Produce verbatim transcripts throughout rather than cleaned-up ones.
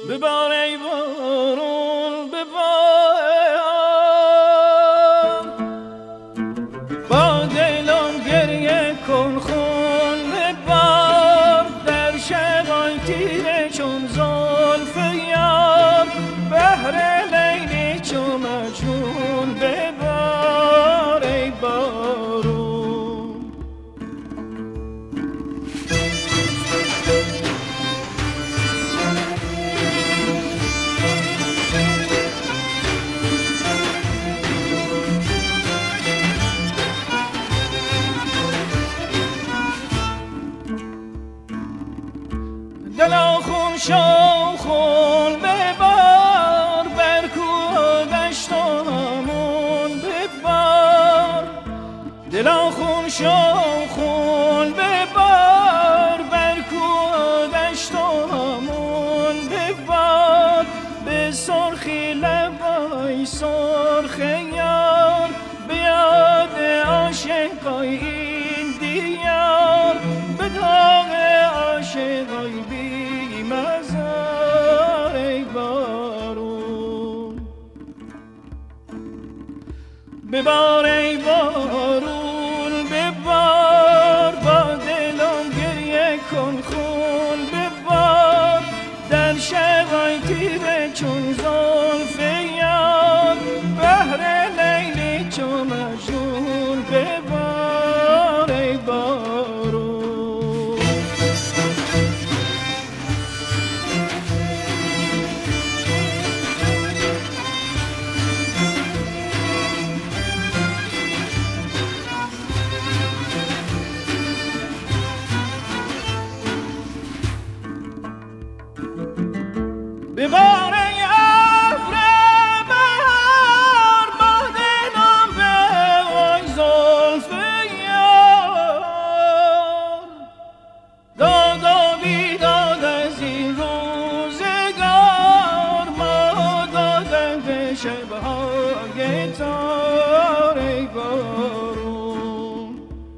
ببار ای بارون ببار، با دلم گریه کن خون ببار، در شبای تیره چون زلف یار، بهر لیلی چون مجنون ببار ای بارون. دلا خون شو خون ببار، بر کوه دشت و همون ببار. دلا خون شو خون ببار، بر کوه دشت و همون ببار. به سرخی لبای سرخ یار، به یاد عاشقای این دیار، به داغ عاشقای بی مزار ای بارون. ببار ای بارون ببار، با دلم گریه کن خون ببار، در شبای تیره چون زلف یار، بهر لیلی چون مجنون ببار ای بارون. ببار ای ابر بهار، با دلم بوای زلف یار، داد و بیداد از این روزگار، ما دادن به شبهای تار ای بارون.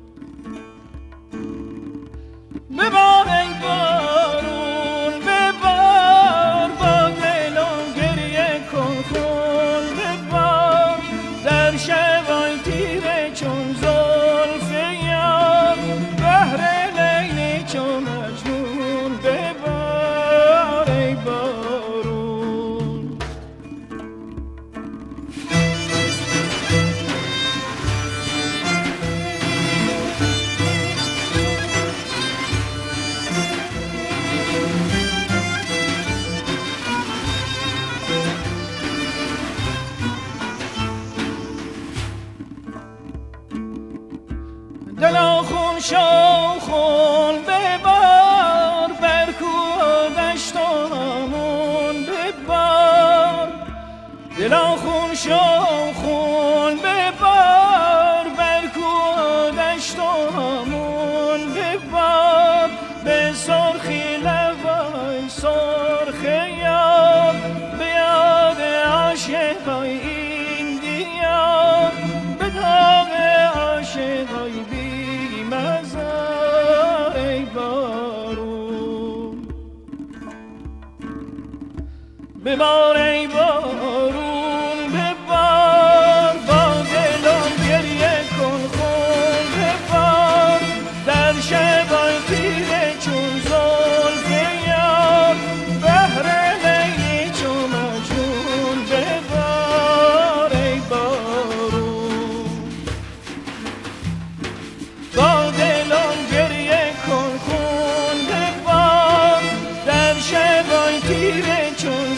ببار ای بارون ببار، با دلم گریه کن خون ببار، در شبای تیره چون زلف یار، بهر لیلی چون مجنون ببار ای بارون. دلا خون شو خون ببار، بر کوه دشت و همون ببار. دلا خون شو خون ببار، بر کوه دشت و همون ببار. به سرخی لبای سرخ یار، به یاد عاشقای این دیار، به داغ عاشقای بی مزار ای بارون. ببار ای بارون ببار، با دلم گریه کن خون ببار، در شبای تیره چون زلف یار، بهر لیلی چون مجنون ببار ای بارون. با دلم گریه کن خون ببار، در شبای تیره چون